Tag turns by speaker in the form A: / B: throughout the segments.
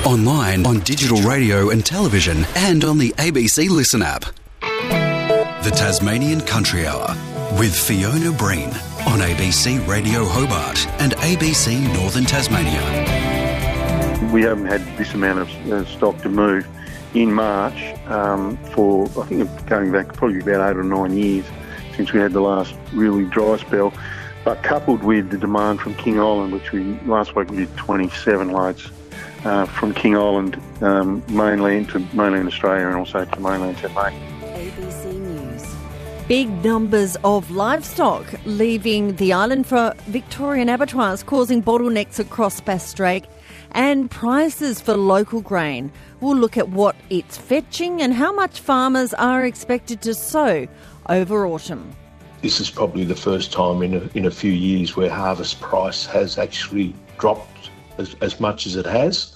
A: Online, on digital radio and television, and on the ABC Listen app. The Tasmanian Country Hour with Fiona Breen on ABC Radio Hobart and ABC Northern Tasmania.
B: We haven't had this amount of stock to move in March for, I think, going back probably about 8 or 9 years since we had the last really dry spell. But coupled with the demand from King Island, which last week we did 27 loads from King Island mainland to mainland Australia and also to mainland Tasmania.
C: ABC News. Big numbers of livestock leaving the island for Victorian abattoirs, causing bottlenecks across Bass Strait, and prices for local grain. We'll look at what it's fetching and how much farmers are expected to sow over autumn.
D: This is probably the first time in a few years where harvest price has actually dropped as much as it has.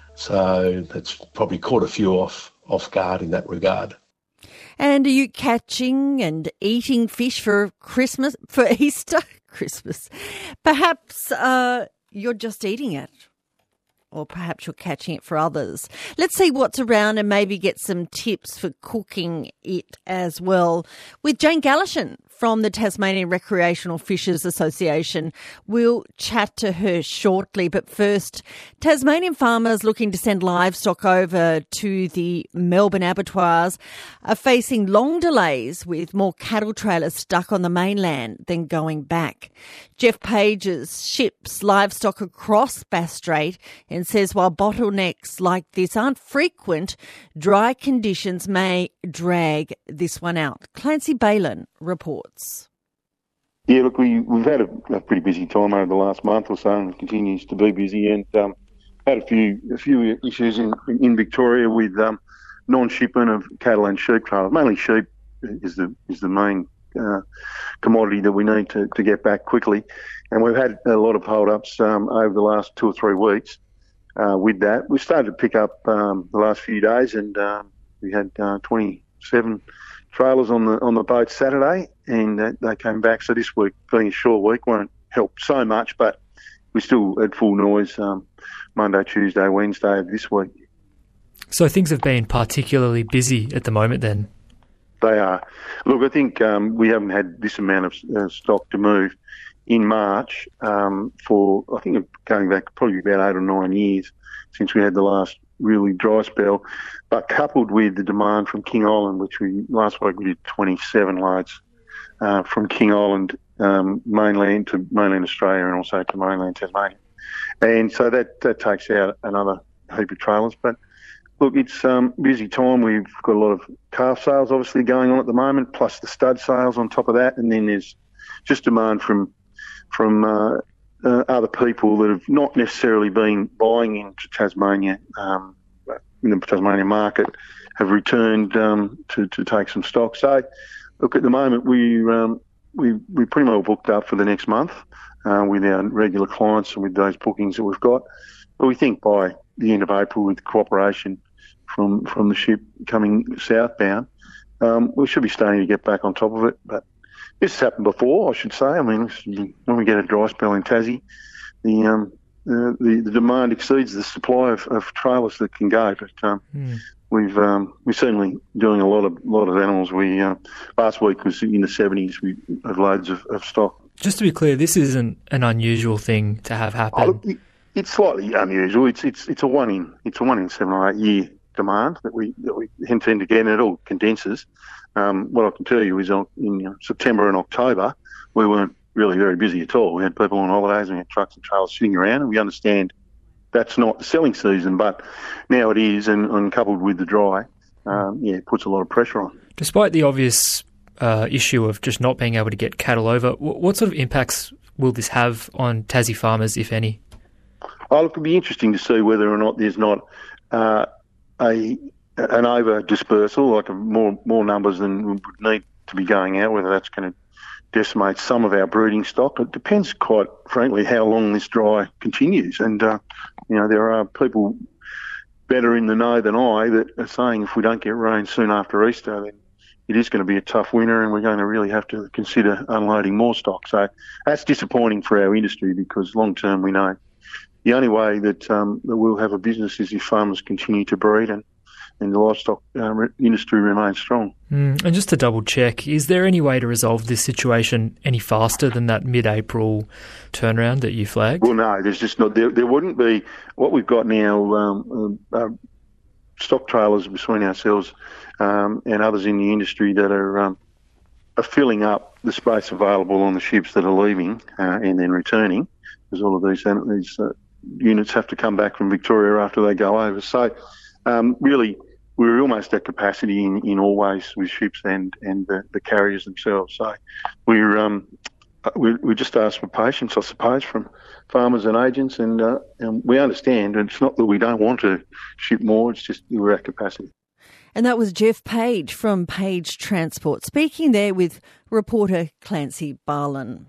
D: So that's probably caught a few off guard in that regard.
C: And are you catching and eating fish for Christmas, for Easter? Christmas. Perhaps you're just eating it. Or perhaps you're catching it for others. Let's see what's around and maybe get some tips for cooking it as well with Jane Galashan from the Tasmanian Recreational Fishers Association. We'll chat to her shortly, but first, Tasmanian farmers looking to send livestock over to the Melbourne abattoirs are facing long delays with more cattle trailers stuck on the mainland than going back. Jeff Pages ships livestock across Bass Strait and says while bottlenecks like this aren't frequent, dry conditions may drag this one out. Clancy Balin reports.
B: Yeah, look, we've had a pretty busy time over the last month or so, and it continues to be busy, and had a few issues in Victoria with non-shipment of cattle and sheep trailers. Mainly sheep is the main commodity that we need to get back quickly, and we've had a lot of hold-ups over the last 2 or 3 weeks with that. We started to pick up the last few days, and we had 27 trailers on the boat Saturday, and they came back. So this week, being a short week, won't help so much, but we're still at full noise Monday, Tuesday, Wednesday of this week.
E: So things have been particularly busy at the moment then?
B: They are. Look, I think we haven't had this amount of stock to move in March for, I think, going back probably about 8 or 9 years since we had the last really dry spell. But coupled with the demand from King Island, which last week we did 27 loads from King Island mainland to mainland Australia and also to mainland Tasmania. And so that takes out another heap of trailers. But look, it's busy time. We've got a lot of calf sales obviously going on at the moment, plus the stud sales on top of that. And then there's just demand from other people that have not necessarily been buying into Tasmania, in the Tasmanian market, have returned to take some stock. So, look, at the moment we pretty well booked up for the next month with our regular clients and with those bookings that we've got. But we think by the end of April, with cooperation from the ship coming southbound, we should be starting to get back on top of it. But this has happened before, I should say. I mean, when we get a dry spell in Tassie, the demand exceeds the supply of trailers that can go. But we're certainly doing a lot of animals. We last week was in the 70s. We had loads of stock.
E: Just to be clear, this isn't an unusual thing to have happen.
B: Look, it's slightly unusual. It's a one in 7 or 8 year demand that we tend to get, and it all condenses. What I can tell you is in September and October, we weren't really very busy at all. We had people on holidays and we had trucks and trailers sitting around, and we understand that's not the selling season, but now it is, and coupled with the dry, it puts a lot of pressure on.
E: Despite the obvious issue of just not being able to get cattle over, what sort of impacts will this have on Tassie farmers, if any?
B: Oh, look, it'll be interesting to see whether or not there's not an over dispersal, like more numbers than we would need to be going out, whether that's going to decimate some of our breeding stock. It depends, quite frankly, how long this dry continues. And, there are people better in the know than I that are saying if we don't get rain soon after Easter, then it is going to be a tough winter and we're going to really have to consider unloading more stock. So that's disappointing for our industry because long term we know the only way that we'll have a business is if farmers continue to breed and the livestock industry remains strong.
E: And just to double check, is there any way to resolve this situation any faster than that mid-April turnaround that you flagged?
B: Well, no, there's just not. There wouldn't be. What we've got now, stock trailers between ourselves and others in the industry that are filling up the space available on the ships that are leaving and then returning, because all of these units have to come back from Victoria after they go over. So really, we're almost at capacity in all ways with ships and the carriers themselves. So we just ask for patience, I suppose, from farmers and agents, and we understand. And it's not that we don't want to ship more; it's just we're at capacity.
C: And that was Jeff Page from Page Transport, speaking there with reporter Clancy Barlin.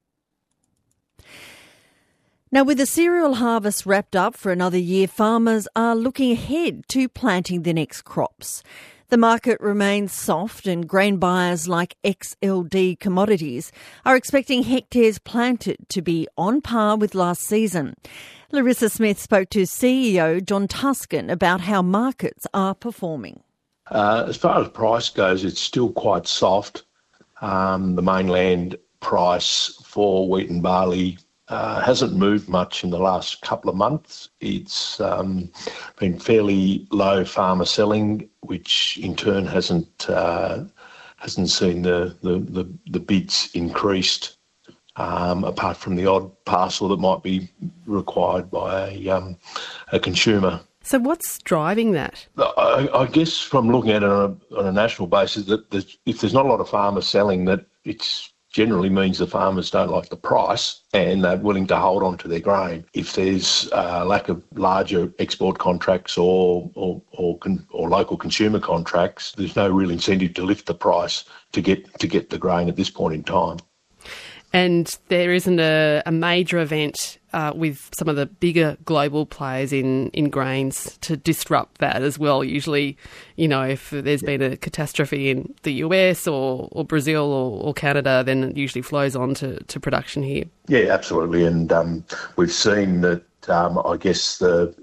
C: Now, with the cereal harvest wrapped up for another year, farmers are looking ahead to planting the next crops. The market remains soft and grain buyers like XLD Commodities are expecting hectares planted to be on par with last season. Larissa Smith spoke to CEO John Tuscan about how markets are performing.
D: As far as price goes, it's still quite soft. The mainland price for wheat and barley hasn't moved much in the last couple of months. It's been fairly low farmer selling, which in turn hasn't seen the bids increased, apart from the odd parcel that might be required by a consumer.
F: So what's driving that?
D: I guess from looking at it on a national basis, that if there's not a lot of farmers selling, that it's generally means the farmers don't like the price and they're willing to hold on to their grain. If there's a lack of larger export contracts or local consumer contracts, there's no real incentive to lift the price to get the grain at this point in time.
F: And there isn't a major event with some of the bigger global players in grains to disrupt that as well. Usually, if there's been a catastrophe in the US or Brazil or Canada, then it usually flows on to production here. Yeah, absolutely. And we've seen that, I guess, the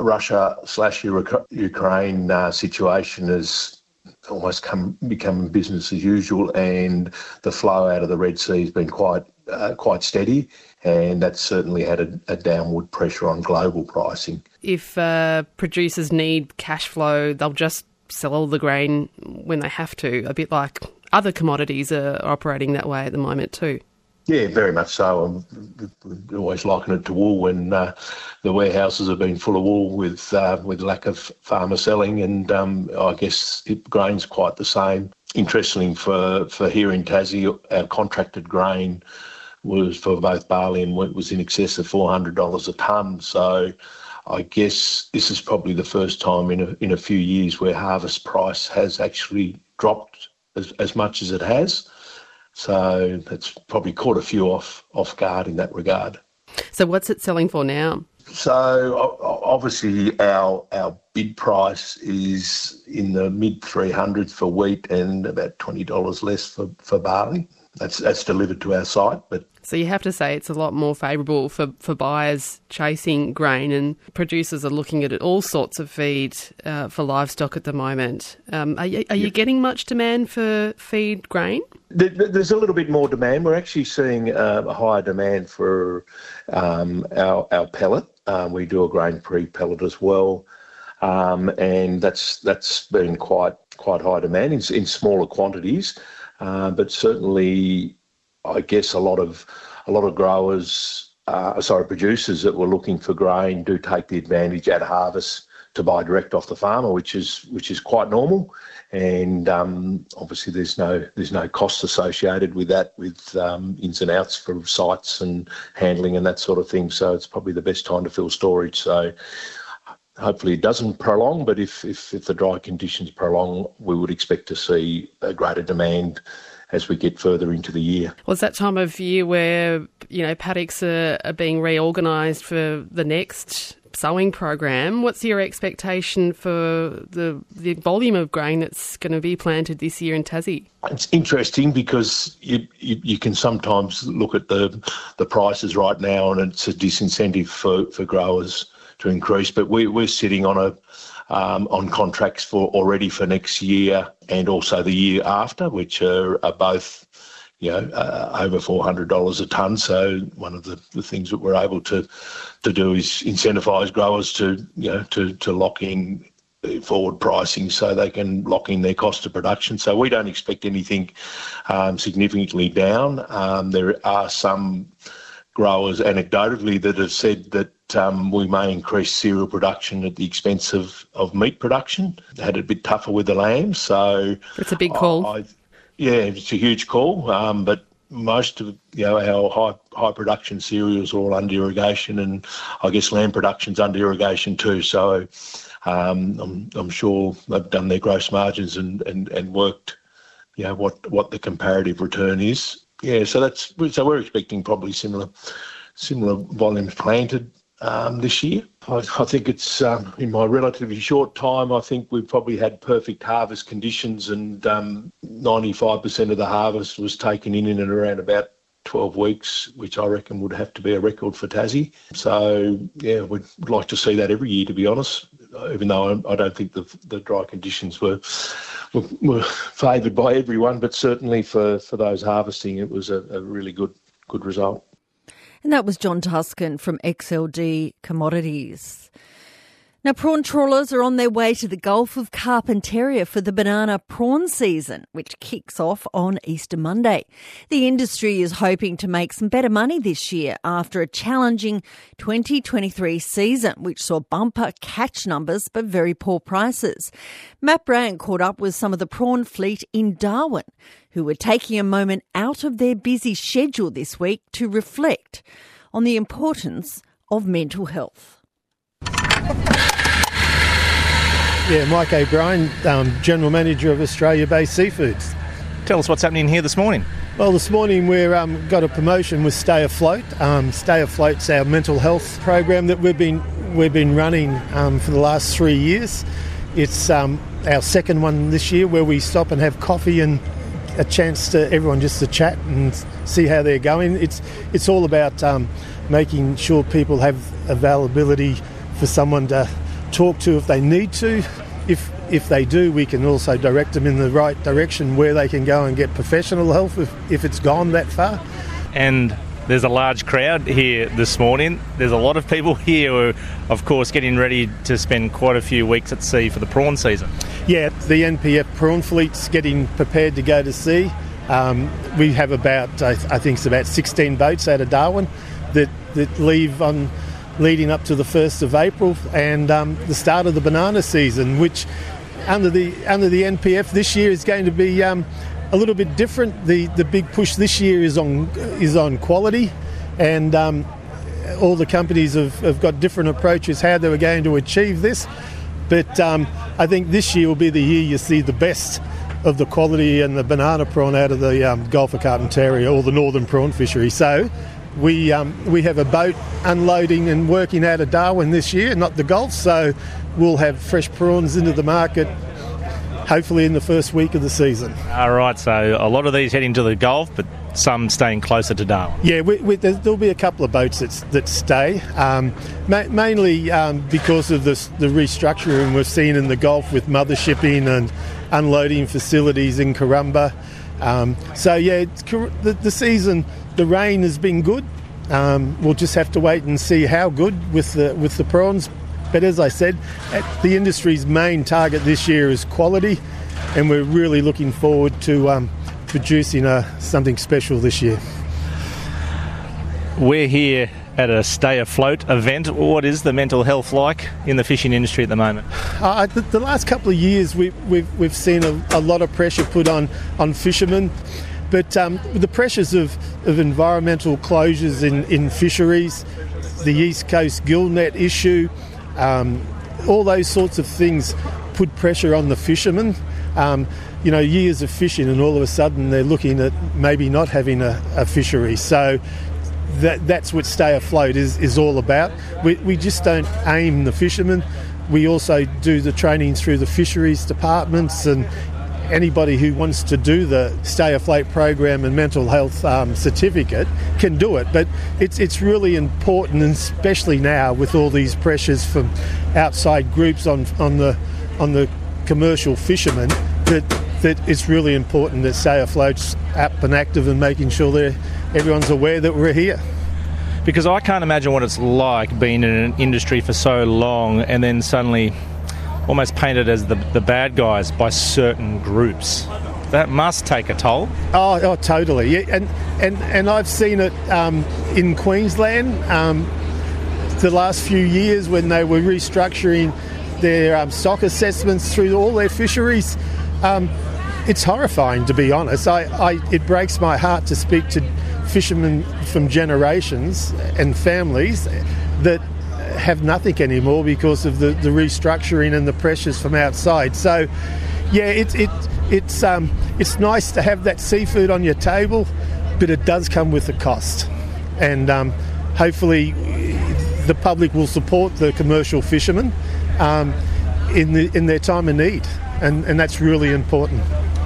F: Russia/Ukraine situation has almost become business as usual, and the flow out of the Red Sea has been quite steady, and that's certainly had a downward pressure on global pricing. If producers need cash flow, they'll just sell all the grain when they have to, a bit like other commodities are operating that way at the moment too.
D: Yeah, very much so. We always liken it to wool when the warehouses have been full of wool with lack of farmer selling, and I guess grain's quite the same. Interestingly, for here in Tassie, our contracted grain was for both barley and wheat was in excess of $400 a tonne. So I guess this is probably the first time in a few years where harvest price has actually dropped as much as it has. So that's probably caught a few off guard in that regard.
F: So what's it selling for now?
D: So obviously our bid price is in the mid 300s for wheat and about $20 less for barley. That's delivered to our site. But
F: so you have to say it's a lot more favourable for buyers chasing grain, and producers are looking at all sorts of feed for livestock at the moment. Are you getting much demand for feed grain?
D: There's a little bit more demand. We're actually seeing a higher demand for our pellet. We do a grain-free pellet as well, and that's been quite high demand in smaller quantities. But certainly, I guess a lot of producers that were looking for grain do take the advantage at harvest to buy direct off the farmer, which is quite normal. And obviously, there's no costs associated with that, with ins and outs for sites and handling and that sort of thing. So it's probably the best time to fill storage. So hopefully it doesn't prolong, but if the dry conditions prolong, we would expect to see a greater demand as we get further into the year.
F: Well, it's that time of year where, paddocks are being reorganised for the next
G: sowing program. What's your expectation for the volume of grain that's going to be planted this year in Tassie?
F: It's interesting because you can sometimes look at the prices right now and it's a disincentive for growers to increase. But we're sitting on contracts already for next year and also the year after, which are both over $400 a tonne. So one of the things that we're able to do is incentivise growers to lock in forward pricing so they can lock in their cost of production. So we don't expect anything significantly down. There are some growers anecdotally that have said that we may increase cereal production at the expense of meat production. They had it a bit tougher with the lambs. So
G: it's a big call.
F: It's a huge call, but most of our high production cereals are all under irrigation, and I guess lamb production's under irrigation too. So I'm sure they've done their gross margins and worked, what the comparative return is. Yeah, so we're expecting probably similar volumes planted this year. I think it's in my relatively short time, I think we've probably had perfect harvest conditions, and 95% of the harvest was taken in and around about 12 weeks, which I reckon would have to be a record for Tassie. So, yeah, we'd like to see that every year, to be honest, even though I don't think the dry conditions were favoured by everyone, but certainly for those harvesting, it was a really good result.
C: And that was John Tuscan from XLD Commodities. Now, prawn trawlers are on their way to the Gulf of Carpentaria for the banana prawn season, which kicks off on Easter Monday. The industry is hoping to make some better money this year after a challenging 2023 season, which saw bumper catch numbers but very poor prices. Matt Brand caught up with some of the prawn fleet in Darwin, who were taking a moment out of their busy schedule this week to reflect on the importance of mental health.
H: Yeah, Mike O'Brien, General Manager of Australia-based Seafoods.
I: Tell us what's happening here this morning.
H: Well, this morning we've got a promotion with Stay Afloat. Stay Afloat's our mental health program that we've been running for the last 3 years. It's our second one this year, where we stop and have coffee and a chance to everyone just to chat and see how they're going. It's all about making sure people have availability for someone to talk to if they need to. If they do, we can also direct them in the right direction where they can go and get professional help if it's gone that far.
I: And there's a large crowd here this morning. There's a lot of people here who are, of course, getting ready to spend quite a few weeks at sea for the prawn season. Yeah,
H: the NPF prawn fleet's getting prepared to go to sea. We have about 16 boats out of Darwin that leave on leading up to the 1st of April and the start of the banana season, which under the NPF this year is going to be a little bit different. The big push this year is on quality, and all the companies have got different approaches how they were going to achieve this. But I think this year will be the year you see the best of the quality and the banana prawn out of the Gulf of Carpentaria or the northern prawn fishery. So we have a boat unloading and working out of Darwin this year, not the Gulf, so we'll have fresh prawns into the market hopefully in the first week of the season.
I: All right, so a lot of these heading to the Gulf, but some staying closer to Darwin.
H: Yeah, there'll be a couple of boats that stay, mainly because of the restructuring we've seen in the Gulf with mother shipping and unloading facilities in Karumba. The season, the rain has been good. We'll just have to wait and see how good with the prawns. But as I said, the industry's main target this year is quality, and we're really looking forward to producing something special this year.
I: We're here at a Stay Afloat event. What is the mental health like in the fishing industry at the moment?
H: The last couple of years we've seen a lot of pressure put on fishermen, but the pressures of environmental closures in fisheries, the East Coast gill net issue, all those sorts of things put pressure on the fishermen. Years of fishing, and all of a sudden they're looking at maybe not having a fishery. So that's what Stay Afloat is all about. We just don't aim the fishermen. We also do the training through the fisheries departments, and anybody who wants to do the Stay Afloat program and mental health certificate can do it. But it's really important, and especially now with all these pressures from outside groups on the commercial fishermen, that it's really important that Stay Afloat's up and active and making sure everyone's aware that we're here.
I: Because I can't imagine what it's like being in an industry for so long and then suddenly almost painted as the bad guys by certain groups. That must take a toll.
H: Oh, totally. Yeah, and I've seen it in Queensland the last few years when they were restructuring their stock assessments through all their fisheries. It's horrifying, to be honest. It breaks my heart to speak to fishermen from generations and families that have nothing anymore because of the restructuring and the pressures from outside. So, yeah, it's nice to have that seafood on your table, but it does come with a cost. And hopefully the public will support the commercial fishermen in their time of need, and that's really important.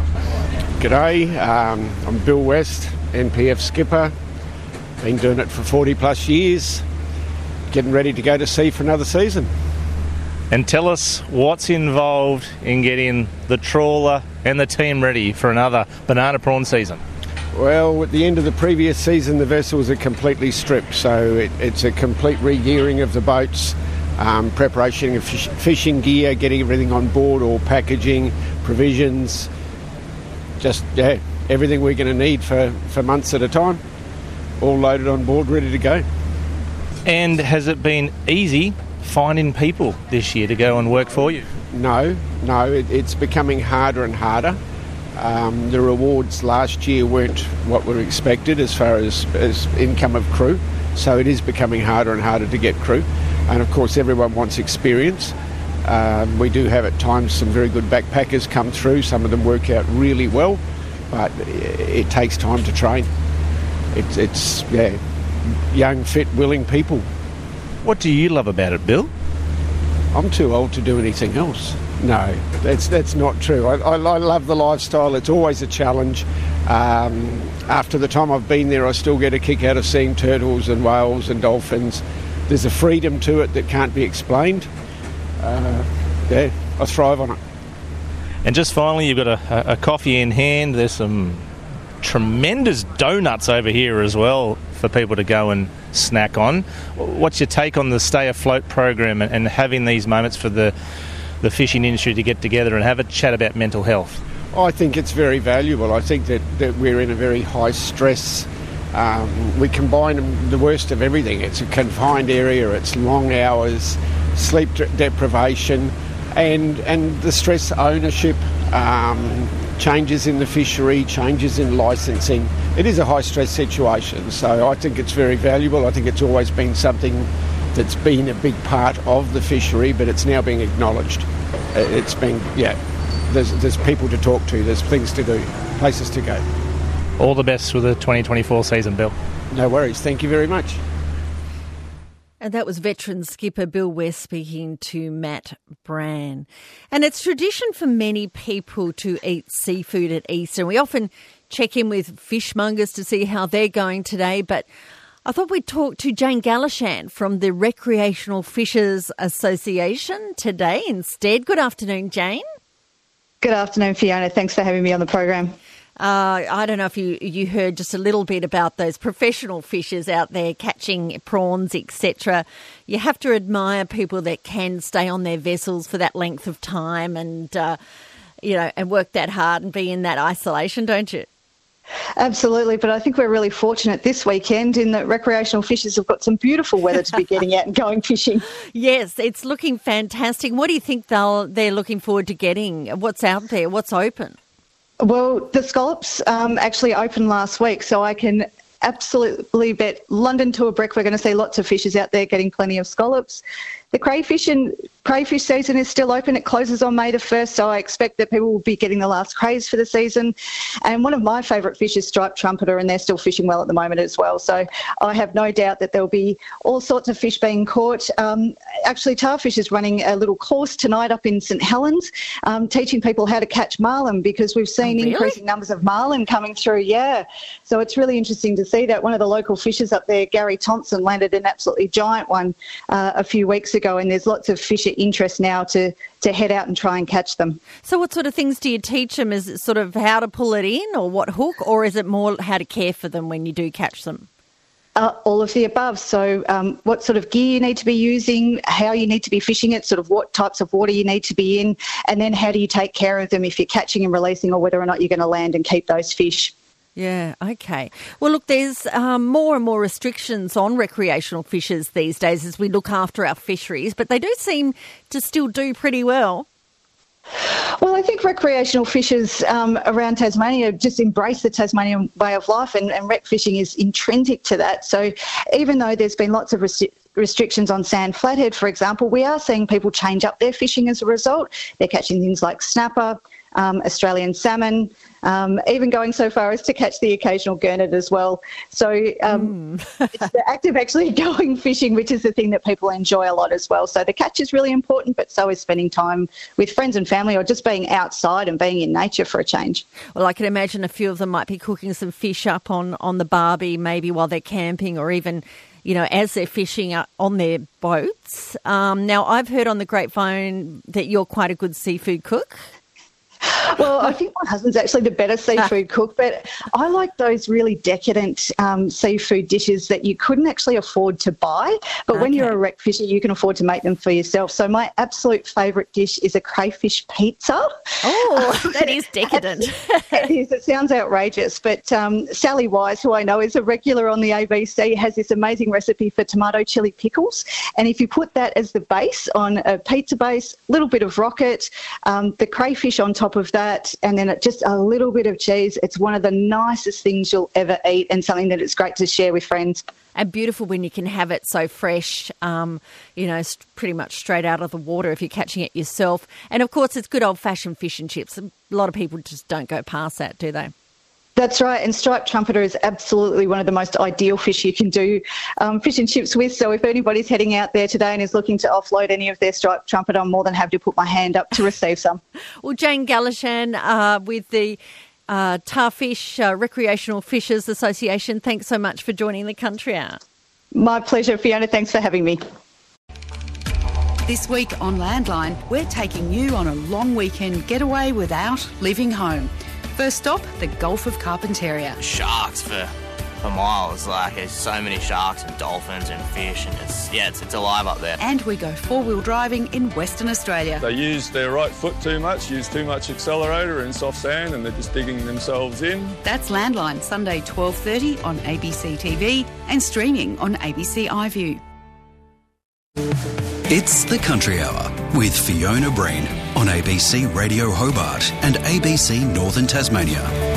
J: G'day, I'm Bill West, NPF skipper. Been doing it for 40 plus years. Getting ready to go to sea for another season.
I: And tell us what's involved in getting the trawler and the team ready for another banana prawn season.
J: Well, at the end of the previous season, the vessels are completely stripped, so it's a complete re-gearing of the boats, preparation of fishing gear, getting everything on board, all packaging, provisions, just everything we're going to need for months at a time, all loaded on board, ready to go.
I: And has it been easy finding people this year to go and work for you?
J: No, it's becoming harder and harder. The rewards last year weren't what were expected as far as income of crew, so it is becoming harder and harder to get crew. And of course everyone wants experience. We do have at times some very good backpackers come through. Some of them work out really well, but it takes time to train. It's young, fit, willing people.
I: What do you love about it, Bill?
J: I'm too old to do anything else. No, that's not true. I love the lifestyle. It's always a challenge. After the time I've been there, I still get a kick out of seeing turtles and whales and dolphins. There's a freedom to it that can't be explained. I thrive on it.
I: And just finally, you've got a coffee in hand. There's some tremendous donuts over here as well for people to go and snack on. What's your take on the Stay Afloat program and having these moments for the fishing industry to get together and have a chat about mental health?
J: I think it's very valuable. I think that we're in a very high stress. We combine the worst of everything. It's a confined area, it's long hours, sleep deprivation, and the stress ownership, changes in the fishery, changes in licensing. It is a high stress situation, so I think it's very valuable. I think it's always been something that's been a big part of the fishery, but it's now being acknowledged. It's been, there's people to talk to, there's things to do, places to go.
I: All the best with the 2024 season, Bill.
J: No worries, thank you very much.
C: And that was veteran skipper Bill West speaking to Matt Brand. And it's tradition for many people to eat seafood at Easter. We often check in with fishmongers to see how they're going today, but I thought we'd talk to Jane Galashan from the Recreational Fishers Association today instead. Good afternoon, Jane.
K: Good afternoon, Fiona. Thanks for having me on the program.
C: I don't know if you heard just a little bit about those professional fishers out there catching prawns, etc. You have to admire people that can stay on their vessels for that length of time and, and work that hard and be in that isolation, don't you?
K: Absolutely, but I think we're really fortunate this weekend in that recreational fishers have got some beautiful weather to be getting out and going fishing.
C: Yes, it's looking fantastic. What do you think they're looking forward to getting? What's out there? What's open?
K: Well, the scallops actually opened last week, so I can absolutely bet London to a brick we're going to see lots of fishers out there getting plenty of scallops. the crayfish season is still open. It closes on May the 1st, so I expect that people will be getting the last crays for the season. And one of my favourite fish is striped trumpeter, and they're still fishing well at the moment as well. So I have no doubt that there'll be all sorts of fish being caught. Actually, Tarfish is running a little course tonight up in St Helens, teaching people how to catch marlin, because we've seen increasing numbers of marlin coming through. Yeah, so it's really interesting to see that. One of the local fishers up there, Gary Thompson, landed an absolutely giant one a few weeks ago, and there's lots of fisher interest now to head out and try and catch them.
C: So what sort of things do you teach them? Is it sort of how to pull it in, or what hook, or is it more how to care for them when you do catch them?
K: All of the above. So what sort of gear you need to be using, how you need to be fishing it, sort of what types of water you need to be in, and then how do you take care of them if you're catching and releasing, or whether or not you're going to land and keep those fish.
C: Yeah, okay. Well, look, there's more and more restrictions on recreational fishers these days as we look after our fisheries, but they do seem to still do pretty well.
K: Well, I think recreational fishers around Tasmania just embrace the Tasmanian way of life, and rec fishing is intrinsic to that. So even though there's been lots of restrictions on sand flathead, for example, we are seeing people change up their fishing as a result. They're catching things like snapper, Australian salmon, even going so far as to catch the occasional gurnard as well. So it's the act of actually going fishing, which is the thing that people enjoy a lot as well. So the catch is really important, but so is spending time with friends and family, or just being outside and being in nature for a change.
C: Well, I can imagine a few of them might be cooking some fish up on the barbie, maybe while they're camping, or even, you know, as they're fishing on their boats. Now, I've heard on the grapevine that you're quite a good seafood cook.
K: Well, I think my husband's actually the better seafood cook, but I like those really decadent seafood dishes that you couldn't actually afford to buy. But when you're a rec fisher, you can afford to make them for yourself. So my absolute favourite dish is a crayfish pizza.
C: Oh, that is decadent.
K: It is. It sounds outrageous. But Sally Wise, who I know is a regular on the ABC, has this amazing recipe for tomato chili pickles. And if you put that as the base on a pizza base, a little bit of rocket, the crayfish on top of that, and then just a little bit of cheese, it's one of the nicest things you'll ever eat, and something that it's great to share with friends.
C: And beautiful when you can have it so fresh, pretty much straight out of the water if you're catching it yourself. And of course, it's good old-fashioned fish and chips. A lot of people just don't go past that, do they?
K: That's right, and striped trumpeter is absolutely one of the most ideal fish you can do fish and chips with. So if anybody's heading out there today and is looking to offload any of their striped trumpeter, I'm more than happy to put my hand up to receive some.
C: Well, Jane Galashan with the Tarfish Recreational Fishers Association, thanks so much for joining the Country Hour.
K: My pleasure, Fiona. Thanks for having me.
L: This week on Landline, we're taking you on a long weekend getaway without leaving home. First stop, the Gulf of Carpentaria.
M: Sharks for miles. Like, there's so many sharks and dolphins and fish, and it's alive up there.
L: And we go four-wheel driving in Western Australia.
N: They use their right foot too much, use too much accelerator in soft sand, and they're just digging themselves in.
L: That's Landline, Sunday 12:30 on ABC TV and streaming on ABC iView.
A: It's the Country Hour with Fiona Breen on ABC Radio Hobart and ABC Northern Tasmania.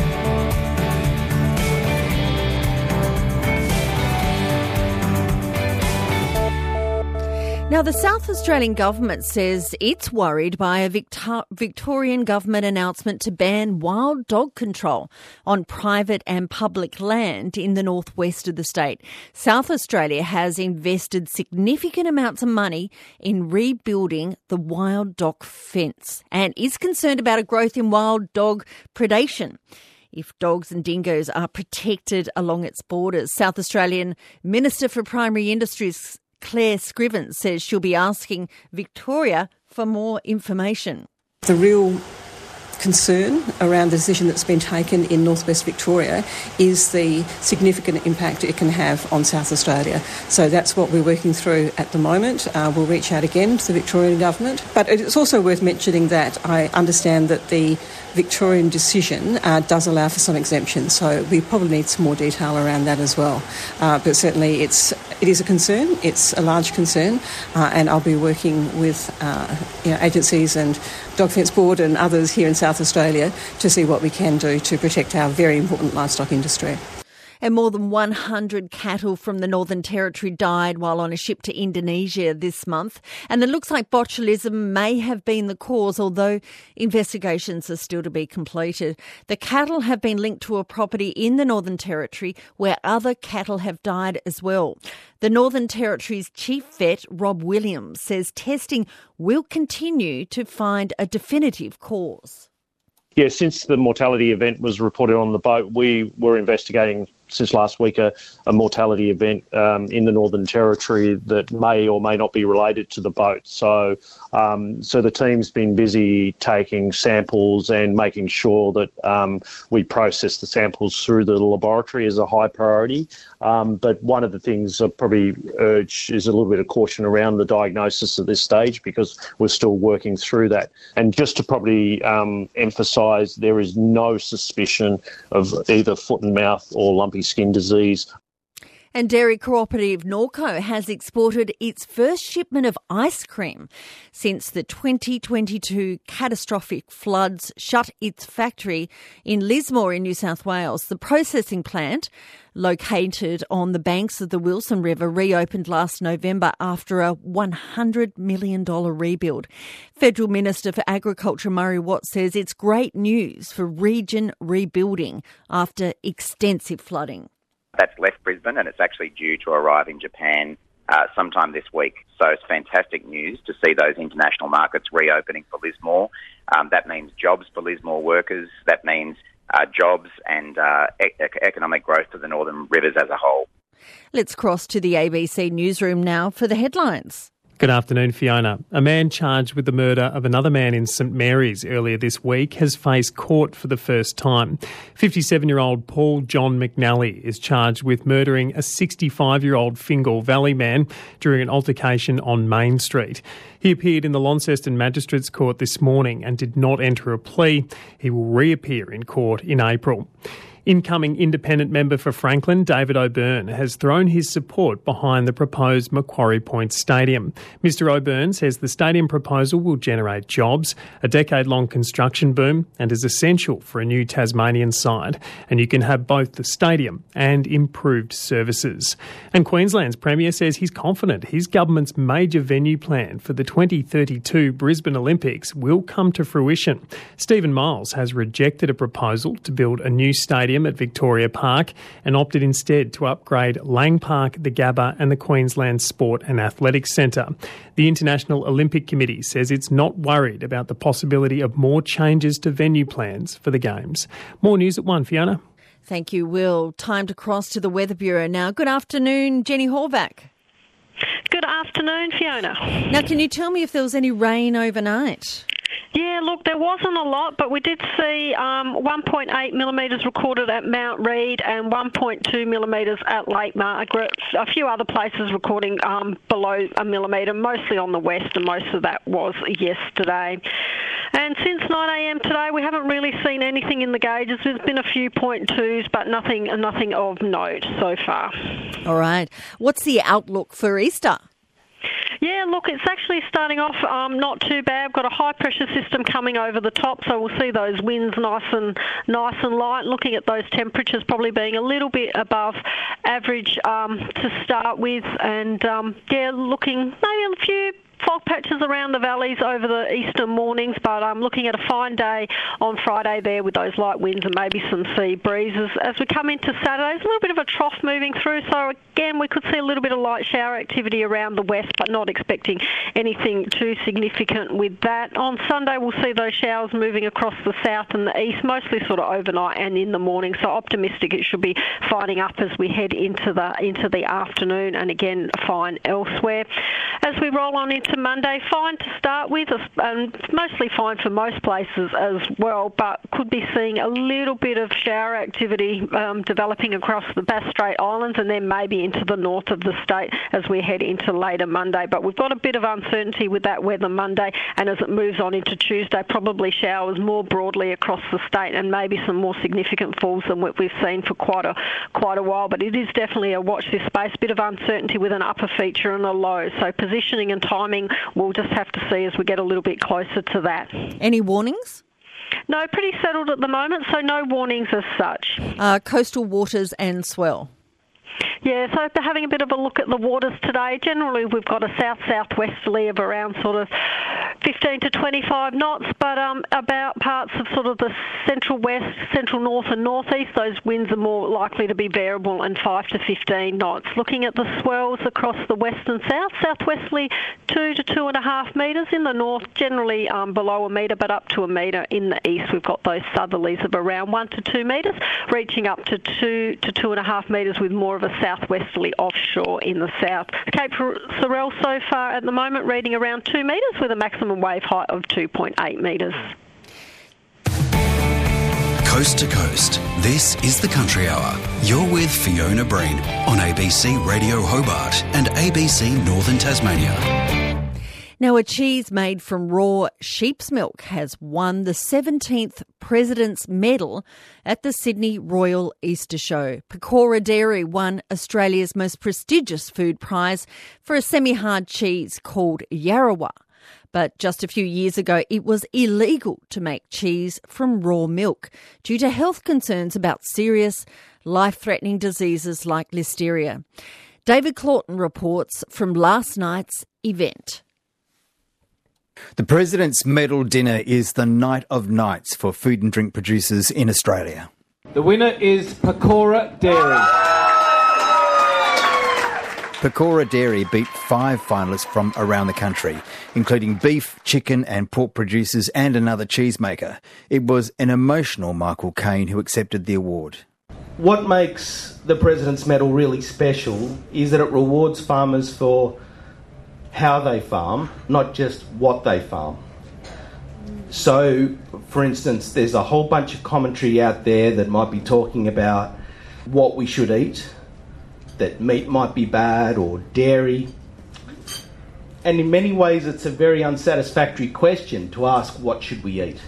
C: Now, the South Australian government says it's worried by a Victorian government announcement to ban wild dog control on private and public land in the northwest of the state. South Australia has invested significant amounts of money in rebuilding the wild dog fence and is concerned about a growth in wild dog predation if dogs and dingoes are protected along its borders. South Australian Minister for Primary Industries Claire Scriven says she'll be asking Victoria for more information.
O: The real concern around the decision that's been taken in northwest Victoria is the significant impact it can have on South Australia. So that's what we're working through at the moment. We'll reach out again to the Victorian government. But it's also worth mentioning that I understand that the Victorian decision does allow for some exemptions, so we probably need some more detail around that as well. But certainly it is a concern, it's a large concern, and I'll be working with agencies and Dog Fence Board and others here in South Australia to see what we can do to protect our very important livestock industry.
C: And more than 100 cattle from the Northern Territory died while on a ship to Indonesia this month. And it looks like botulism may have been the cause, although investigations are still to be completed. The cattle have been linked to a property in the Northern Territory where other cattle have died as well. The Northern Territory's chief vet, Rob Williams, says testing will continue to find a definitive cause.
P: Yeah, since the mortality event was reported on the boat, we were investigating since last week a mortality event in the Northern Territory that may or may not be related to the boat. So the team's been busy taking samples and making sure that we process the samples through the laboratory as a high priority. But one of the things I probably urge is a little bit of caution around the diagnosis at this stage because we're still working through that. And just to probably emphasise, there is no suspicion of either foot and mouth or lumpy skin disease.
C: And Dairy Cooperative Norco has exported its first shipment of ice cream since the 2022 catastrophic floods shut its factory in Lismore in New South Wales. The processing plant, located on the banks of the Wilson River, reopened last November after a $100 million rebuild. Federal Minister for Agriculture Murray Watt says it's great news for region rebuilding after extensive flooding.
Q: That's left Brisbane and it's actually due to arrive in Japan sometime this week. So it's fantastic news to see those international markets reopening for Lismore. That means jobs for Lismore workers. That means jobs and economic growth for the Northern Rivers as a whole.
C: Let's cross to the ABC newsroom now for the headlines.
R: Good afternoon, Fiona. A man charged with the murder of another man in St Mary's earlier this week has faced court for the first time. 57-year-old Paul John McNally is charged with murdering a 65-year-old Fingal Valley man during an altercation on Main Street. He appeared in the Launceston Magistrates Court this morning and did not enter a plea. He will reappear in court in April. Incoming independent member for Franklin, David O'Byrne, has thrown his support behind the proposed Macquarie Point Stadium. Mr O'Byrne says the stadium proposal will generate jobs, a decade-long construction boom, and is essential for a new Tasmanian side. And you can have both the stadium and improved services. And Queensland's Premier says he's confident his government's major venue plan for the 2032 Brisbane Olympics will come to fruition. Stephen Miles has rejected a proposal to build a new stadium at Victoria Park and opted instead to upgrade Lang Park, the Gabba and the Queensland Sport and Athletics Centre. The International Olympic Committee says it's not worried about the possibility of more changes to venue plans for the Games. More news at 1, Fiona.
C: Thank you, Will. Time to cross to the Weather Bureau now. Good afternoon, Jenny Horvath.
S: Good afternoon, Fiona.
C: Now, can you tell me if there was any rain overnight?
S: Yeah, look, there wasn't a lot, but we did see 1.8 millimetres recorded at Mount Reid and 1.2 millimetres at Lake Margaret. A few other places recording below a millimetre, mostly on the west, and most of that was yesterday. And since 9am today, we haven't really seen anything in the gauges. There's been a few 0.2s, but nothing of note so far.
C: All right. What's the outlook for Easter?
S: Yeah, look, it's actually starting off not too bad. We've got a high-pressure system coming over the top, so we'll see those winds nice and light. Looking at those temperatures probably being a little bit above average to start with. And, looking maybe a few fog patches around the valleys over the eastern mornings, but I'm looking at a fine day on Friday there with those light winds and maybe some sea breezes. As we come into Saturday, there's a little bit of a trough moving through, so again we could see a little bit of light shower activity around the west, but not expecting anything too significant with that. On Sunday we'll see those showers moving across the south and the east, mostly sort of overnight and in the morning, so optimistic it should be fining up as we head into the afternoon, and again fine elsewhere. As we roll on into Monday, fine to start with, and mostly fine for most places as well, but could be seeing a little bit of shower activity developing across the Bass Strait Islands and then maybe into the north of the state as we head into later Monday. But we've got a bit of uncertainty with that weather Monday, and as it moves on into Tuesday, probably showers more broadly across the state and maybe some more significant falls than what we've seen for quite a while. But it is definitely a watch this space, bit of uncertainty with an upper feature and a low. So positioning and timing, we'll just have to see as we get a little bit closer to that.
C: Any warnings?
S: No, pretty settled at the moment, so no warnings as such.
C: Coastal waters and swell.
S: Yeah, so after having a bit of a look at the waters today, generally we've got a south-southwesterly of around sort of 15 to 25 knots, but about parts of sort of the central west, central north and northeast, those winds are more likely to be variable and 5 to 15 knots. Looking at the swells across the west and south, southwesterly 2 to 2.5 metres. In the north, generally below a metre, but up to a metre. In the east, we've got those southerlies of around 1 to 2 metres, reaching up to 2 to 2.5 metres with more of a southwesterly offshore in the south. Cape Sorel so far at the moment reading around 2 metres with a maximum wave height of 2.8 metres.
A: Coast to coast, this is the Country Hour. You're with Fiona Breen on ABC Radio Hobart and ABC Northern Tasmania.
C: Now, a cheese made from raw sheep's milk has won the 17th President's Medal at the Sydney Royal Easter Show. Pecora Dairy won Australia's most prestigious food prize for a semi-hard cheese called Yarrawa. But just a few years ago, it was illegal to make cheese from raw milk due to health concerns about serious, life-threatening diseases like listeria. David Claughton reports from last night's event.
T: The President's Medal Dinner is the night of nights for food and drink producers in Australia.
U: The winner is Pecora Dairy.
T: Pecora Dairy beat 5 finalists from around the country, including beef, chicken and pork producers and another cheesemaker. It was an emotional Michael Caine who accepted the award.
U: What makes the President's Medal really special is that it rewards farmers for how they farm, not just what they farm. So, for instance, there's a whole bunch of commentary out there that might be talking about what we should eat, that meat might be bad or dairy. And in many ways it's a very unsatisfactory question to ask what should we eat,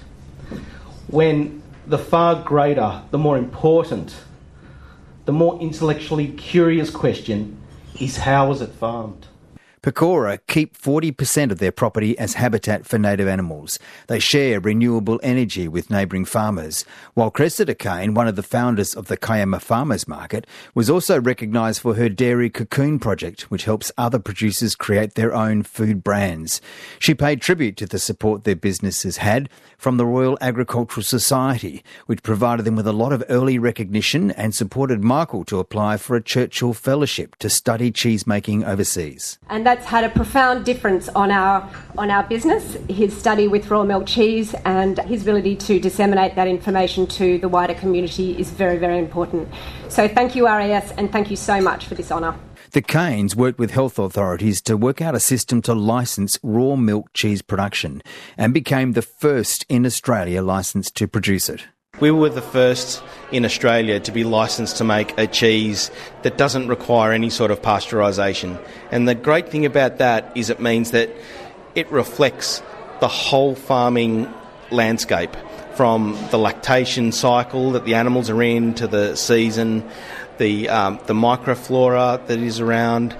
U: when the far greater, the more important, the more intellectually curious question is how is it farmed?
T: Pecora keep 40% of their property as habitat for native animals. They share renewable energy with neighbouring farmers, while Cressida Caine, one of the founders of the Kiama Farmers Market, was also recognised for her dairy cocoon project, which helps other producers create their own food brands. She paid tribute to the support their businesses had from the Royal Agricultural Society, which provided them with a lot of early recognition and supported Michael to apply for a Churchill Fellowship to study cheesemaking overseas.
V: And that's had a profound difference on our business. His study with raw milk cheese and his ability to disseminate that information to the wider community is very, very important. So thank you, RAS, and thank you so much for this honour.
T: The Caines worked with health authorities to work out a system to licence raw milk cheese production and became the first in Australia licensed to produce it.
U: We were the first in Australia to be licensed to make a cheese that doesn't require any sort of pasteurisation. And the great thing about that is it means that it reflects the whole farming landscape, from the lactation cycle that the animals are in to the season, the microflora that is around,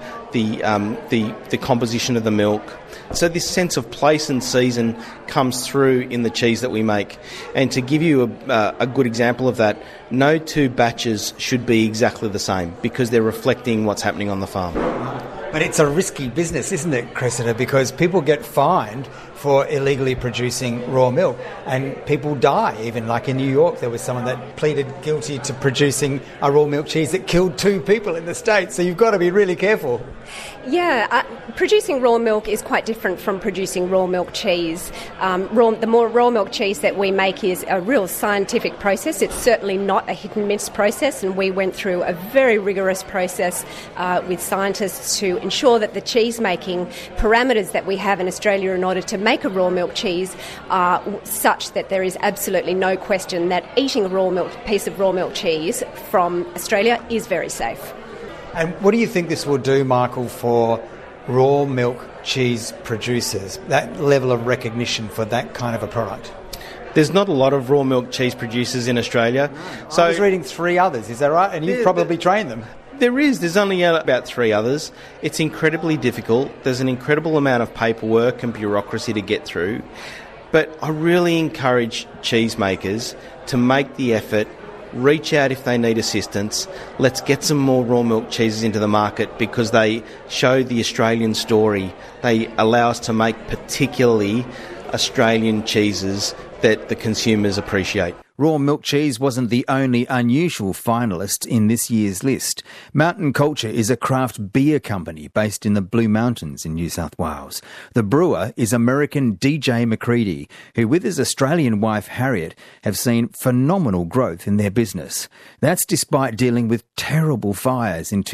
U: the composition of the milk. So this sense of place and season comes through in the cheese that we make. And to give you a good example of that, no two batches should be exactly the same because they're reflecting what's happening on the farm.
T: But it's a risky business, isn't it, Cressida? Because people get fined for illegally producing raw milk and people die. Even like in New York, there was someone that pleaded guilty to producing a raw milk cheese that killed 2 people in the States. So you've got to be really careful.
V: Yeah, producing raw milk is quite different from producing raw milk cheese. The more raw milk cheese that we make is a real scientific process. It's certainly not a hit and miss process, and we went through a very rigorous process with scientists to ensure that the cheese making parameters that we have in Australia in order to make a raw milk cheese are such that there is absolutely no question that eating a piece of raw milk cheese from Australia is very safe.
T: And what do you think this will do, Michael, for raw milk cheese producers, that level of recognition for that kind of a product?
U: There's not a lot of raw milk cheese producers in Australia. So
T: I was reading 3 others, is that right? And you've probably trained them.
U: There's only about 3 others. It's incredibly difficult. There's an incredible amount of paperwork and bureaucracy to get through. But I really encourage cheesemakers to make the effort, reach out if they need assistance. Let's get some more raw milk cheeses into the market because they show the Australian story. They allow us to make particularly Australian cheeses that the consumers appreciate.
T: Raw milk cheese wasn't the only unusual finalist in this year's list. Mountain Culture is a craft beer company based in the Blue Mountains in New South Wales. The brewer is American DJ McCready, who with his Australian wife Harriet have seen phenomenal growth in their business. That's despite dealing with terrible fires in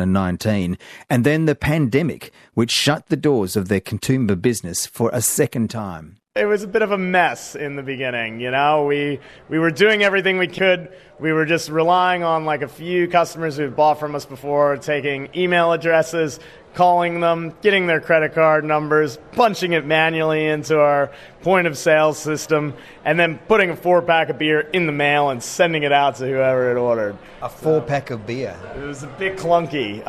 T: 2019 and then the pandemic, which shut the doors of their Katoomba business for a second time.
B: It was a bit of a mess in the beginning, you know. We were doing everything we could. We were just relying on like a few customers who had bought from us before, taking email addresses, calling them, getting their credit card numbers, punching it manually into our point of sale system, and then putting a 4-pack of beer in the mail and sending it out to whoever had ordered.
T: A 4-pack of beer?
B: It was a bit clunky.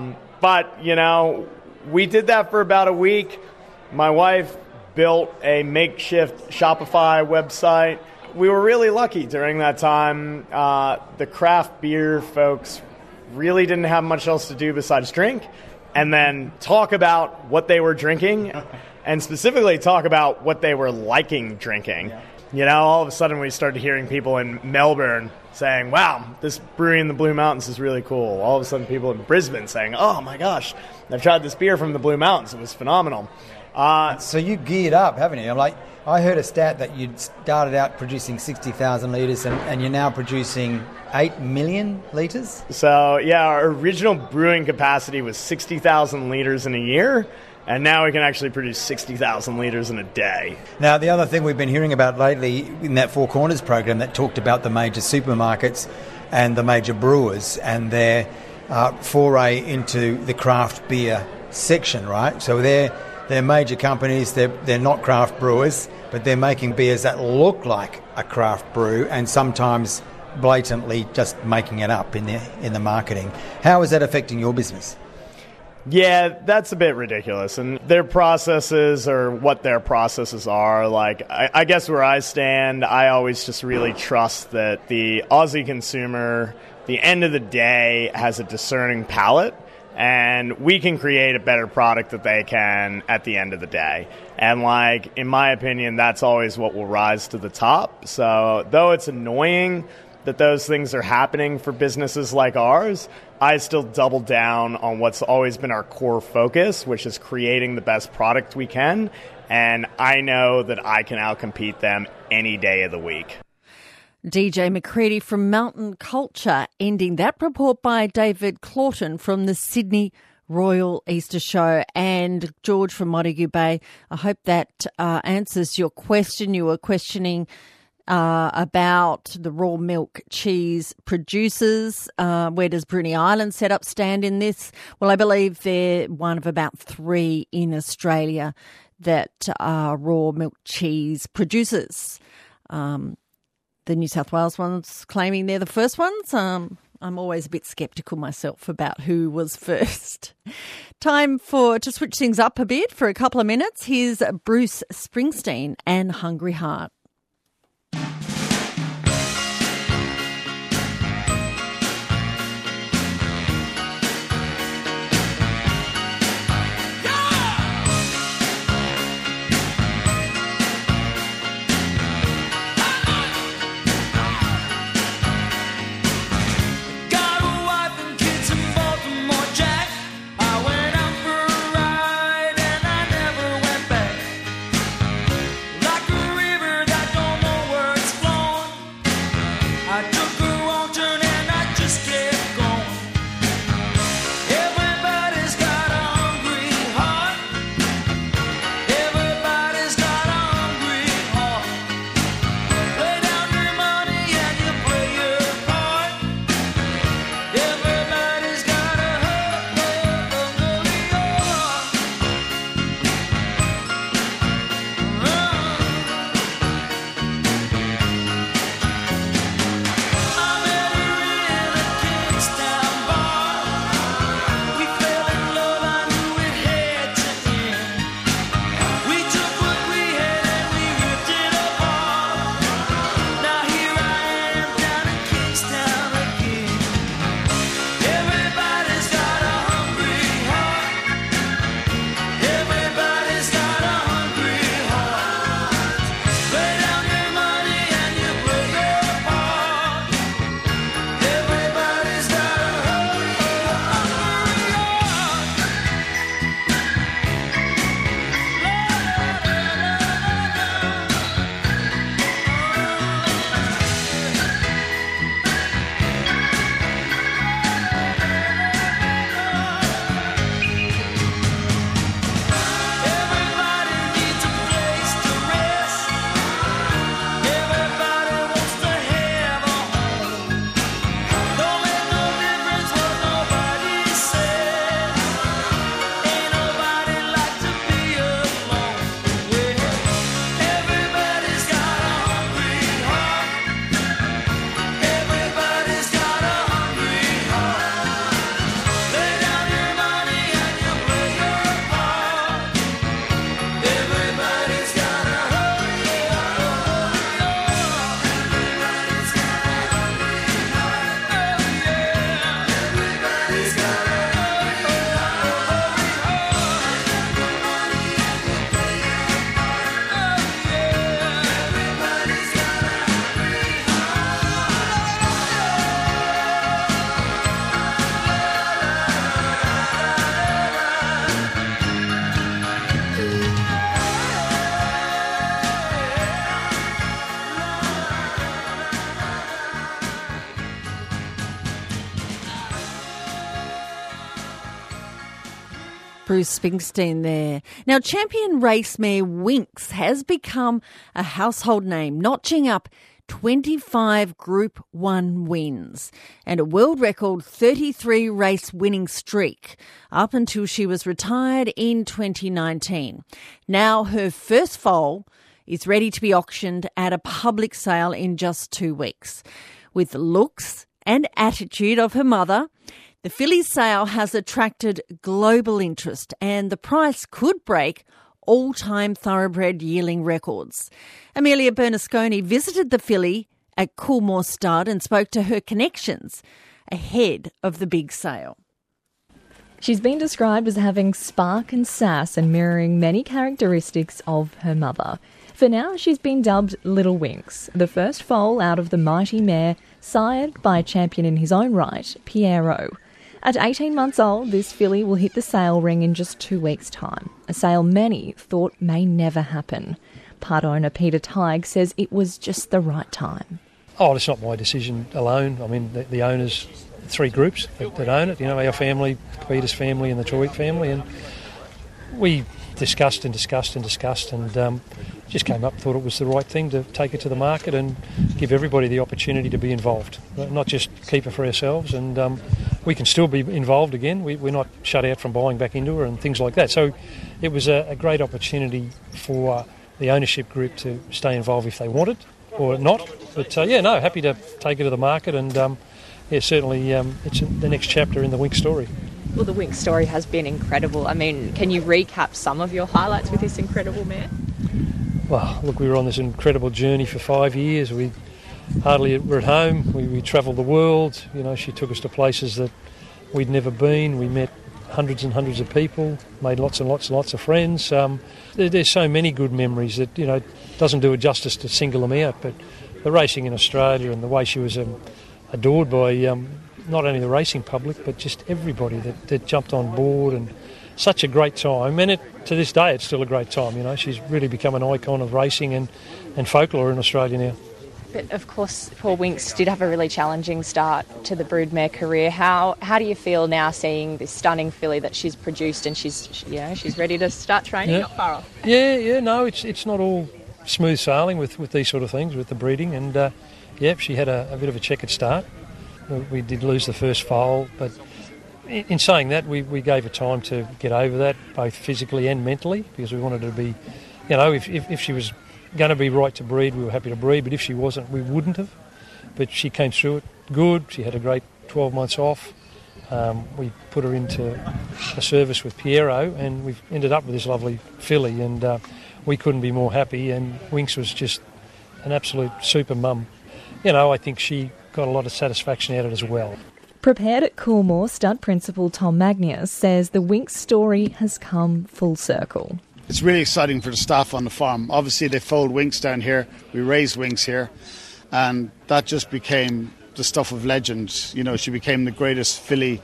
B: But, you know, we did that for about a week. My wife built a makeshift Shopify website. We were really lucky during that time. The craft beer folks really didn't have much else to do besides drink and then talk about what they were drinking and specifically talk about what they were liking drinking. You know, all of a sudden we started hearing people in Melbourne saying, wow, this brewery in the Blue Mountains is really cool. All of a sudden people in Brisbane saying, oh my gosh, I've tried this beer from the Blue Mountains. It was phenomenal.
E: So you geared up, haven't you? I heard a stat that you'd started out producing 60,000 litres and you're now producing 8 million litres?
B: So, yeah, our original brewing capacity was 60,000 litres in a year, and now we can actually produce 60,000 litres in a day.
E: Now, the other thing we've been hearing about lately in that Four Corners program that talked about the major supermarkets and the major brewers and their foray into the craft beer section, right? So they're major companies, they're not craft brewers, but they're making beers that look like a craft brew and sometimes blatantly just making it up in the marketing. How is that affecting your business?
B: Yeah, that's a bit ridiculous. And their processes or what their processes are, like, I guess where I stand, I always just really trust that the Aussie consumer, the end of the day, has a discerning palate. And we can create a better product that they can at the end of the day. And, like, in my opinion, that's always what will rise to the top. So though it's annoying that those things are happening for businesses like ours, I still double down on what's always been our core focus, which is creating the best product we can. And I know that I can outcompete them any day of the week.
C: DJ McCready from Mountain Culture, ending that report by David Claughton from the Sydney Royal Easter Show. And George from Montague Bay, I hope that answers your question. You were questioning about the raw milk cheese producers. Where does Bruny Island setup stand in this? Well, I believe they're one of about 3 in Australia that are raw milk cheese producers. The New South Wales ones claiming they're the first ones. I'm always a bit sceptical myself about who was first. Time to switch things up a bit for a couple of minutes. Here's Bruce Springsteen and Hungry Heart.
W: Like a river that
C: Bruce Springsteen there. Now, champion race mare Winx has become a household name, notching up 25 Group 1 wins and a world record 33 race winning streak up until she was retired in 2019. Now her first foal is ready to be auctioned at a public sale in just 2 weeks. With the looks and attitude of her mother, the filly sale has attracted global interest and the price could break all-time thoroughbred yearling records. Amelia Bernasconi visited the filly at Coolmore Stud and spoke to her connections ahead of the big sale.
D: She's been described as having spark and sass and mirroring many characteristics of her mother. For now, she's been dubbed Little Winx, the first foal out of the mighty mare, sired by a champion in his own right, Pierrot. At 18 months old, this filly will hit the sale ring in just 2 weeks' time, a sale many thought may never happen. Part owner Peter Tighe says it was just the right time.
G: Oh, it's not my decision alone. I mean, the owners, 3 groups that own it, our family, Peter's family and the Tweed family, and we discussed and just came up, thought it was the right thing to take it to the market and give everybody the opportunity to be involved, not just keep it for ourselves. And we can still be involved again. We're not shut out from buying back into her and things like that. So it was a great opportunity for the ownership group to stay involved if they wanted or not. But happy to take it to the market and certainly it's the next chapter in the Winx story.
D: Well, the Winx story has been incredible. I mean, can you recap some of your highlights with this incredible mare?
G: Well, look, we were on this incredible journey for 5 years. We hardly were at home. We travelled the world. She took us to places that we'd never been. We met hundreds and hundreds of people, made lots and lots of friends. There's so many good memories that, doesn't do it justice to single them out. But the racing in Australia and the way she was adored by not only the racing public, but just everybody that jumped on board, and such a great time. And to this day, it's still a great time. She's really become an icon of racing and folklore in Australia now.
D: But of course, poor Winx did have a really challenging start to the broodmare career. How do you feel now seeing this stunning filly that she's produced and she's ready to start training? Not far off.
G: No, it's not all smooth sailing with these sort of things, with the breeding. And she had a bit of a checkered start. We did lose the first foal, but in saying that, we gave her time to get over that, both physically and mentally, because we wanted her to be, if she was going to be right to breed, we were happy to breed, but if she wasn't, we wouldn't have. But she came through it good. She had a great 12 months off. We put her into a service with Pierrot, and we've ended up with this lovely filly, and we couldn't be more happy. And Winx was just an absolute super mum. I think she got a lot of satisfaction out of it as well.
D: Prepared at Coolmore, stud principal Tom Magnus says the Winx story has come full circle.
W: It's really exciting for the staff on the farm. Obviously, they foaled Winx down here. We raised Winx here, and that just became the stuff of legend. She became the greatest filly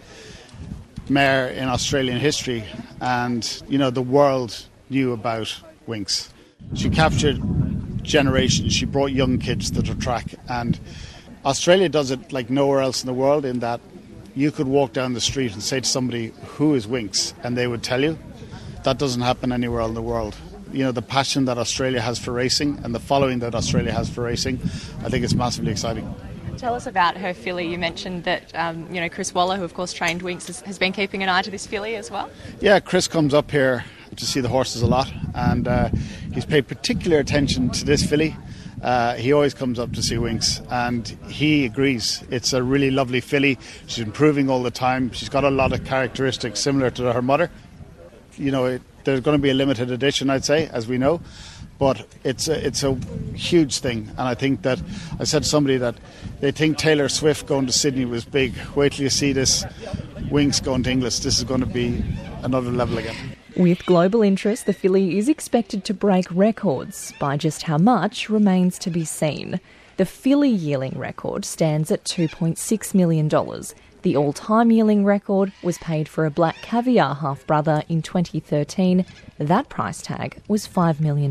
W: mare in Australian history, and the world knew about Winx. She captured generations. She brought young kids to the track, and Australia does it like nowhere else in the world, in that you could walk down the street and say to somebody, "Who is Winx?" and they would tell you. That doesn't happen anywhere else in the world. The passion that Australia has for racing and the following that Australia has for racing, I think it's massively exciting.
D: Tell us about her filly. You mentioned that, Chris Waller, who of course trained Winx, has been keeping an eye to this filly as well.
W: Yeah, Chris comes up here to see the horses a lot, and he's paid particular attention to this filly. He always comes up to see Winx, and he agrees. It's a really lovely filly. She's improving all the time. She's got a lot of characteristics similar to her mother. There's going to be a limited edition, I'd say, as we know, but it's a huge thing. And I think that I said to somebody that they think Taylor Swift going to Sydney was big. Wait till you see this Winx going to Inglis. This is going to be another level again.
D: With global interest, the filly is expected to break records. By just how much remains to be seen. The filly yearling record stands at $2.6 million. The all-time yearling record was paid for a black caviar half-brother in 2013. That price tag was $5 million.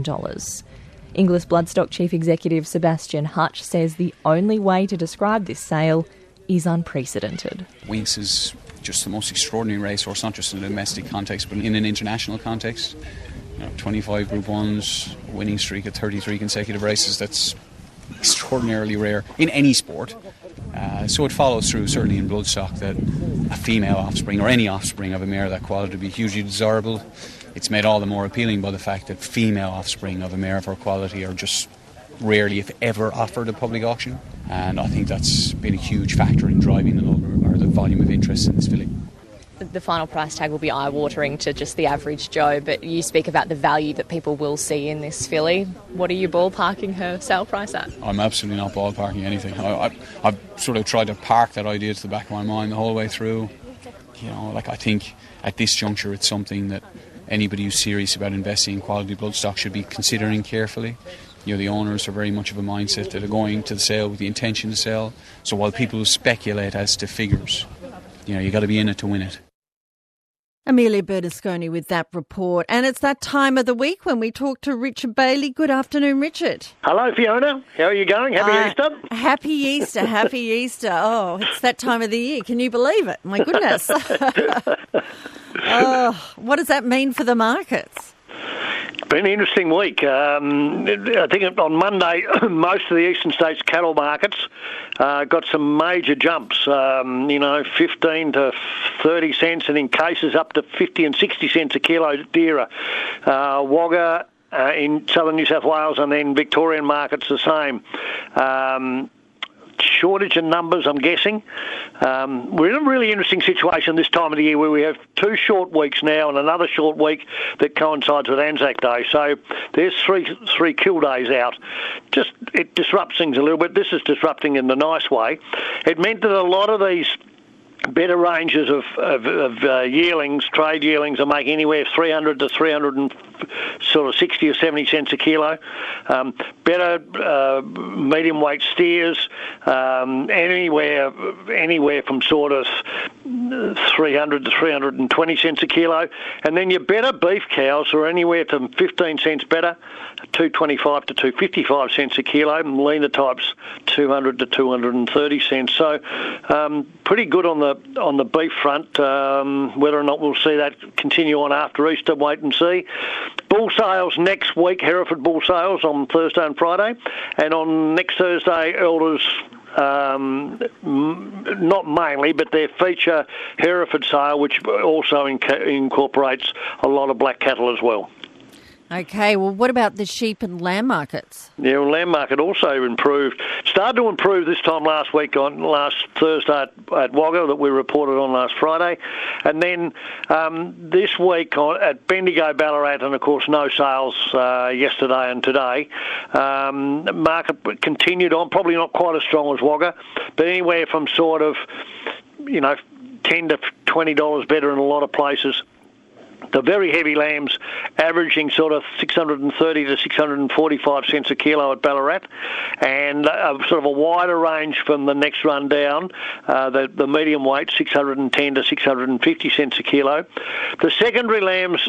D: Inglis Bloodstock Chief Executive Sebastian Hutch says the only way to describe this sale is unprecedented.
X: Winx is
F: just the most extraordinary racehorse, not just in a domestic context, but in an international context. 25 Group 1s, winning streak of 33 consecutive races. That's extraordinarily rare in any sport. So it follows through, certainly in bloodstock, that a female offspring or any offspring of a mare of that quality would be hugely desirable. It's made all the more appealing by the fact that female offspring of a mare of her quality are just rarely, if ever, offered at public auction. And I think that's been a huge factor in driving the number or the volume of interest in this filly.
D: The final price tag will be eye-watering to just the average Joe, but you speak about the value that people will see in this filly. What are you ballparking her sale price at?
F: I'm absolutely not ballparking anything. I've sort of tried to park that idea to the back of my mind the whole way through. I think at this juncture it's something that anybody who's serious about investing in quality bloodstock should be considering carefully. The owners are very much of a mindset that are going to the sale with the intention to sell. So while people speculate as to figures, you got to be in it to win it.
C: Amelia Bernasconi with that report. And it's that time of the week when we talk to Richard Bailey. Good afternoon, Richard.
H: Hello, Fiona. How are you going? Happy Easter.
C: Happy Easter. Happy Easter. Oh, it's that time of the year. Can you believe it? My goodness. What does that mean for the markets?
H: Been an interesting week. I think on Monday, most of the eastern states cattle markets got some major jumps, 15 to 30 cents, and in cases up to 50 and 60 cents a kilo dearer. Wagga in southern New South Wales and then Victorian markets the same. Shortage in numbers, I'm guessing. We're in a really interesting situation this time of the year where we have 2 short weeks now and another short week that coincides with Anzac Day. So there's three kill days out. It disrupts things a little bit. This is disrupting in the nice way. It meant that a lot of these better ranges of yearlings, trade yearlings, are making anywhere 300 to 360 or 70 cents a kilo. Better medium weight steers, anywhere from sort of 300 to 320 cents a kilo. And then your better beef cows are anywhere from 15 cents better, 225 to 255 cents a kilo, and leaner types 200 to 230 cents. So pretty good on the beef front. Whether or not we'll see that continue on after Easter, wait and see. Bull sales next week, Hereford bull sales on Thursday and Friday, and on next Thursday, Elders. Not mainly, but their feature Hereford sale, which also incorporates a lot of black cattle as well. Okay, well, what about the sheep and lamb markets? Yeah, well, lamb market also improved. Started to improve this time last Thursday at Wagga that we reported on last Friday. And then this week at Bendigo, Ballarat, and of course no sales yesterday and today. The market continued on, probably not quite as strong as Wagga, but anywhere from sort of, $10 to $20 better in a lot of places. The very heavy lambs averaging sort of 630 to 645 cents a kilo at Ballarat, and sort of a wider range from the next run down, the medium weight 610 to 650 cents a kilo. The secondary lambs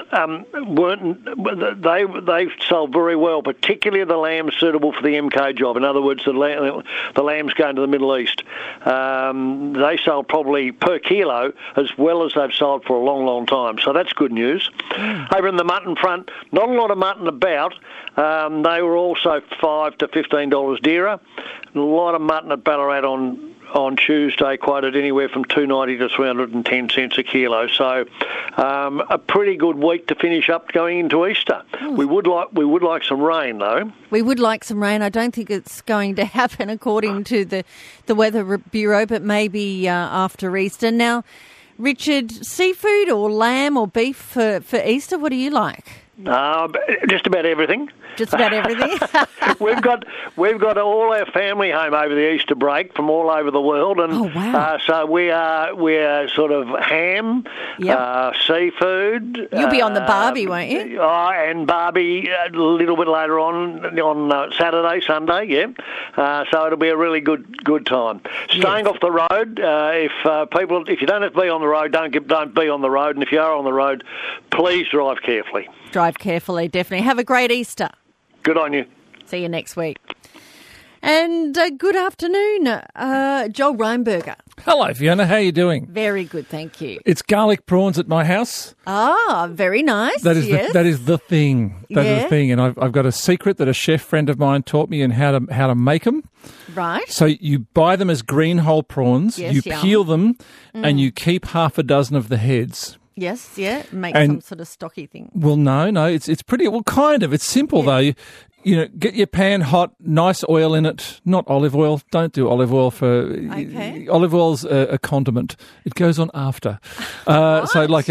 H: they sold very well, particularly the lambs suitable for the MK job. In other words, the lambs going to the Middle East. They sold probably per kilo as well as they've sold for a long, long time. So that's good news. Over in the mutton front, not a lot of mutton about. They were also $5 to $15 dearer. A lot of mutton at Ballarat on Tuesday, quoted anywhere from $2.90 to 310 cents a kilo. So a pretty good week to finish up going into Easter. We would like some rain though. We would like some rain. I don't think it's going to happen according to the Weather Bureau, but maybe after Easter. Now, Richard, seafood or lamb or beef for Easter, what do you like? Just about everything. Just about everything. We've got all our family home over the Easter break from all over the world, and so we are sort of ham, seafood. You'll be on the barbie, won't you? And barbie a little bit later on Saturday, Sunday. Yeah. So it'll be a really good time. Staying off the road. If you don't have to be on the road, don't be on the road, and if you are on the road, please drive carefully. Drive carefully, definitely. Have a great Easter. Good on you. See you next week. And good afternoon, Joel Reinberger.
I: Hello, Fiona. How are you doing?
C: Very good, thank you.
I: It's garlic prawns at my house.
C: Ah, very nice.
I: That is
C: yes.
I: that is the thing. That is
C: Yeah.
I: the thing. And I've got a secret that a chef friend of mine taught me in how to make them.
C: Right.
I: So you buy them as green whole prawns.
C: Yes,
I: you
C: yum.
I: peel them,
C: Mm.
I: and you keep half a dozen of the heads.
C: Yes, yeah. Make
I: And-
C: some sort of stocky thing.
I: Well, no, it's pretty. Well, kind of. It's simple though. You know, get your pan hot, nice oil in it. Not olive oil. Don't do olive oil for.
C: Okay.
I: Olive oil's a condiment. It goes on after. So like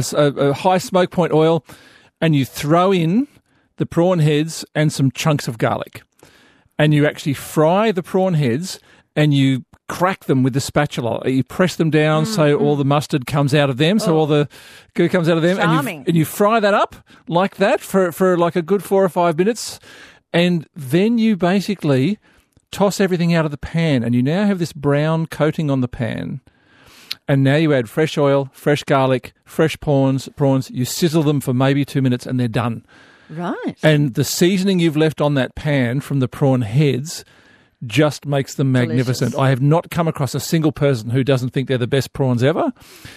I: a high smoke point oil, and you throw in the prawn heads and some chunks of garlic, and you actually fry the prawn heads, and you crack them with the spatula. You press them down so all the mustard comes out of them, so all the goo comes out of them,
C: Charming.
I: and you fry that up like that for like a good 4 or 5 minutes, and then you basically toss everything out of the pan, and you now have this brown coating on the pan. And now you add fresh oil, fresh garlic, fresh prawns. You sizzle them for maybe 2 minutes, and they're done.
C: Right.
I: And the seasoning you've left on that pan from the prawn heads just makes them magnificent.
C: Delicious.
I: I have not come across a single person who doesn't think they're the best prawns ever.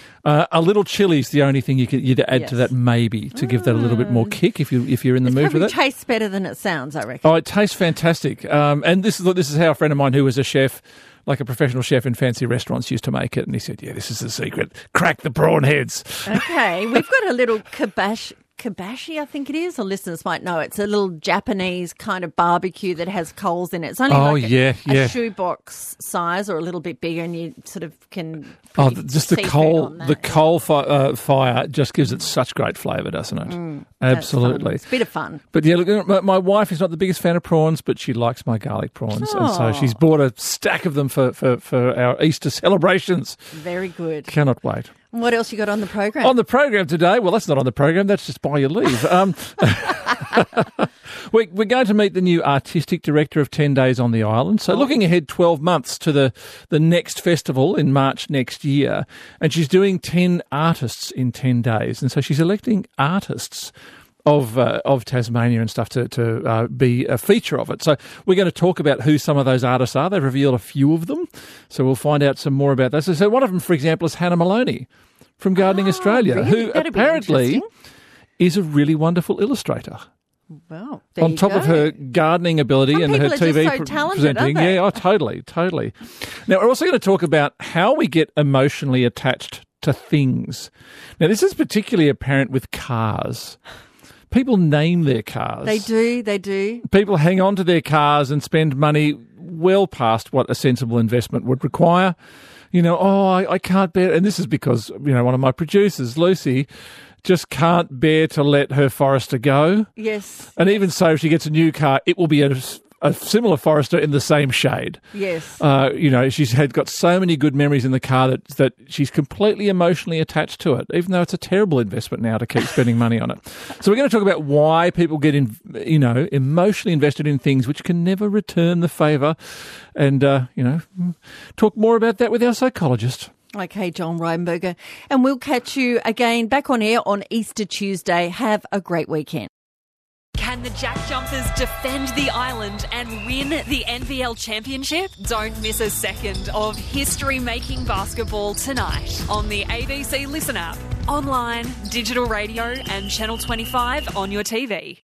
I: A little chili's the only thing you'd add to that, maybe, to give that a little bit more kick if you're in the mood for
C: Probably
I: that.
C: tastes better than it sounds, I reckon.
I: Oh, it tastes fantastic. And this is how a friend of mine who was a chef, like a professional chef in fancy restaurants, used to make it. And he said, yeah, this is the secret. Crack the prawn heads.
C: Okay, we've got a little kibashi, I think it is. Our listeners might know. It's a little Japanese kind of barbecue that has coals in it. It's only a shoebox size or a little bit bigger, and you sort of can.
I: Just the coal fire just gives it such great flavour, doesn't it? Absolutely,
C: it's a bit of fun.
I: But yeah, look, my wife is not the biggest fan of prawns, but she likes my garlic prawns, and so she's bought a stack of them for our Easter celebrations.
C: Very good.
I: Cannot wait.
C: What else you got on the program?
I: On the program today, well, that's not on the program. That's just by your leave. We're going to meet the new artistic director of 10 Days on the Island. So looking ahead 12 months to the next festival in March next year. And she's doing 10 artists in 10 days. And so she's electing artists of Tasmania and stuff to be a feature of it. So we're going to talk about who some of those artists are. They've revealed a few of them. So we'll find out some more about those. So one of them, for example, is Hannah Maloney from Gardening Australia,
C: really?
I: who
C: That'd be
I: apparently
C: interesting.
I: is a really wonderful illustrator.
C: Well, there
I: On
C: you
I: top
C: go.
I: of her gardening ability
C: Some
I: and her
C: people are
I: TV
C: just so talented, aren't
I: presenting.
C: they?
I: Yeah, totally. Now, we're also going to talk about how we get emotionally attached to things. Now, this is particularly apparent with cars. People name their cars.
C: They do.
I: People hang on to their cars and spend money well past what a sensible investment would require. You know, I can't bear it. And this is because, one of my producers, Lucy, just can't bear to let her Forester go.
C: Yes.
I: And even so, if she gets a new car, it will be a similar Forester in the same shade.
C: Yes.
I: She's got so many good memories in the car that she's completely emotionally attached to it, even though it's a terrible investment now to keep spending money on it. So we're going to talk about why people get emotionally invested in things which can never return the favour, and talk more about that with our psychologist.
C: Okay, John Reinberger. And we'll catch you again back on air on Easter Tuesday. Have a great weekend.
J: Can the Jack Jumpers defend the island and win the NVL Championship? Don't miss a second of history-making basketball tonight on the ABC Listen app, online, digital radio and Channel 25 on your TV.